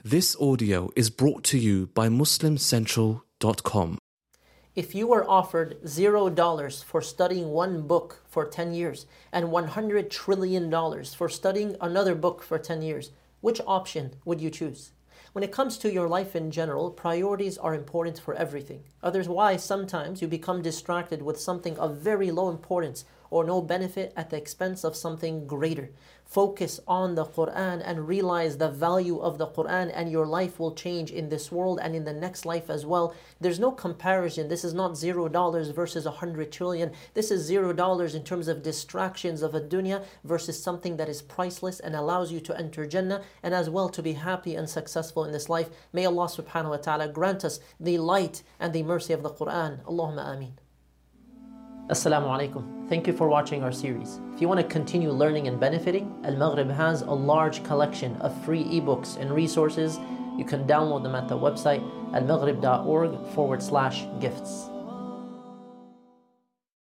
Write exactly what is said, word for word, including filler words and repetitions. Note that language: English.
This audio is brought to you by Muslim Central dot com. If you were offered zero dollars for studying one book for ten years and one hundred trillion dollars for studying another book for ten years, which option would you choose? When it comes to your life in general, priorities are important for everything. Otherwise, sometimes you become distracted with something of very low importance or no benefit at the expense of something greater. Focus on the Quran and realize the value of the Quran, and your life will change in this world and in the next life as well. There's no comparison. This is not zero dollars versus a hundred trillion. This is zero dollars in terms of distractions of a dunya versus something that is priceless and allows you to enter Jannah and as well to be happy and successful in this life. May Allah subhanahu wa ta'ala grant us the light and the mercy of the Quran. Allahumma ameen. Assalamu alaikum. Thank you for watching our series. If you want to continue learning and benefiting, Al-Maghrib has a large collection of free ebooks and resources. You can download them at the website al maghrib dot org forward slash gifts.